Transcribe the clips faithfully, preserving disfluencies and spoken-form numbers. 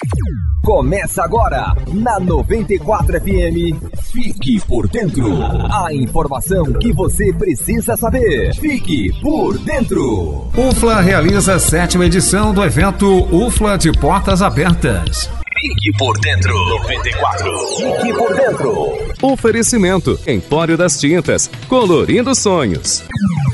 Começa agora, na noventa e quatro F M, Fique por Dentro. A informação que você precisa saber. Fique por Dentro. UFLA realiza a sétima edição do evento UFLA de Portas Abertas. Fique por Dentro. noventa e quatro. Fique por Dentro. Oferecimento: Empório das Tintas, colorindo sonhos.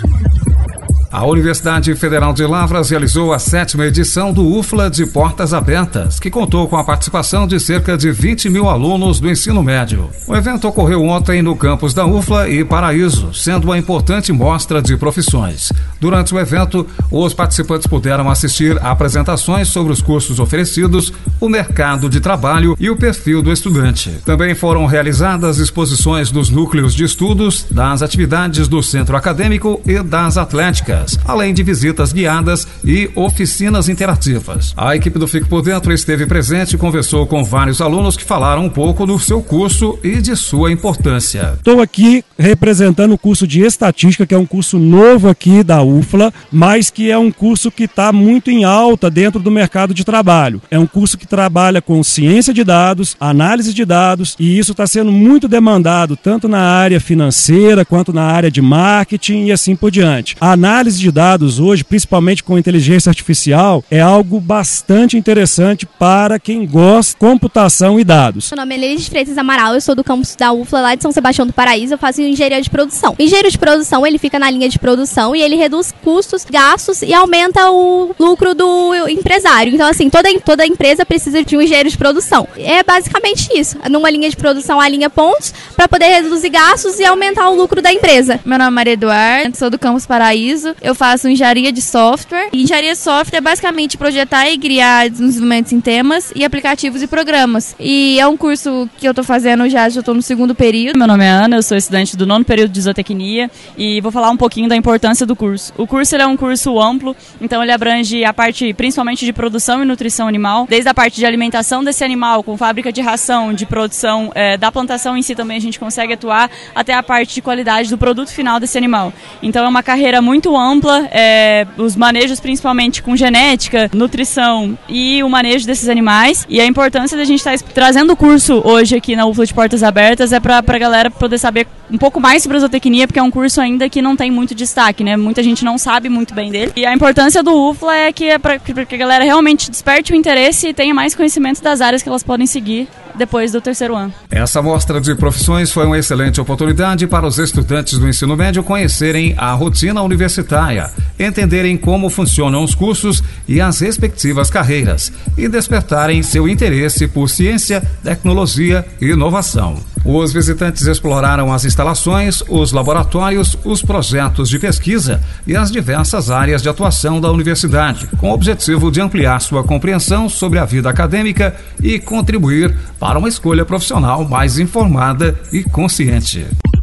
A Universidade Federal de Lavras realizou a sétima edição do UFLA de Portas Abertas, que contou com a participação de cerca de vinte mil alunos do ensino médio. O evento ocorreu ontem no campus da UFLA e Paraíso, sendo uma importante mostra de profissões. Durante o evento, os participantes puderam assistir a apresentações sobre os cursos oferecidos, o mercado de trabalho e o perfil do estudante. Também foram realizadas exposições dos núcleos de estudos, das atividades do centro acadêmico e das atléticas, além de visitas guiadas e oficinas interativas. A equipe do Fique por Dentro esteve presente e conversou com vários alunos que falaram um pouco do seu curso e de sua importância. Estou aqui representando o curso de Estatística, que é um curso novo aqui da UFLA, mas que é um curso que está muito em alta dentro do mercado de trabalho. É um curso que trabalha com ciência de dados, análise de dados, e isso está sendo muito demandado tanto na área financeira quanto na área de marketing e assim por diante. A análise de dados hoje, principalmente com inteligência artificial, é algo bastante interessante para quem gosta de computação e dados. Meu nome é Leide Freitas Amaral, eu sou do campus da UFLA lá de São Sebastião do Paraíso, eu faço engenharia de produção. O engenheiro de produção, ele fica na linha de produção e ele reduz custos, gastos e aumenta o lucro do empresário. Então, assim, toda, toda empresa precisa de um engenheiro de produção. É basicamente isso. Numa linha de produção, alinha pontos para poder reduzir gastos e aumentar o lucro da empresa. Meu nome é Maria Eduarda, sou do campus Paraíso. Eu faço engenharia de software. E engenharia de software é basicamente projetar e criar desenvolvimentos em temas e aplicativos e programas. E é um curso que eu tô fazendo já, já tô no segundo período. Meu nome é Ana, eu sou estudante do nono período de zootecnia e vou falar um pouquinho da importância do curso. O curso ele é um curso amplo, então ele abrange a parte principalmente de produção e nutrição animal, desde a parte de alimentação desse animal, com fábrica de ração, de produção é, da plantação em si também a gente consegue atuar, até a parte de qualidade do produto final desse animal. Então é uma carreira muito ampla, é, os manejos principalmente com genética, nutrição e o manejo desses animais. E a importância da gente estar trazendo o curso hoje aqui na UFLA de Portas Abertas é para a galera poder saber um pouco mais sobre a zootecnia, porque é um curso ainda que não tem muito destaque, né? Muita gente não sabe muito bem dele. E a importância do UFLA é que é para que a galera realmente desperte o interesse e tenha mais conhecimento das áreas que elas podem seguir depois do terceiro ano. Essa mostra de profissões foi uma excelente oportunidade para os estudantes do ensino médio conhecerem a rotina universitária, entenderem como funcionam os cursos e as respectivas carreiras e despertarem seu interesse por ciência, tecnologia e inovação. Os visitantes exploraram as instalações, os laboratórios, os projetos de pesquisa e as diversas áreas de atuação da universidade, com o objetivo de ampliar sua compreensão sobre a vida acadêmica e contribuir para uma escolha profissional mais informada e consciente.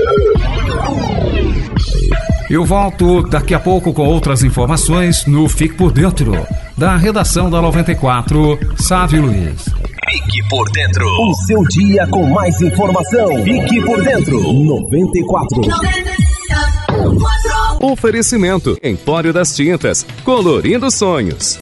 Eu volto daqui a pouco com outras informações no Fique por Dentro, da redação da noventa e quatro, Sávio Luiz. Fique por Dentro. O seu dia com mais informação. Fique por Dentro. noventa e quatro. Oferecimento: Empório das Tintas, colorindo sonhos.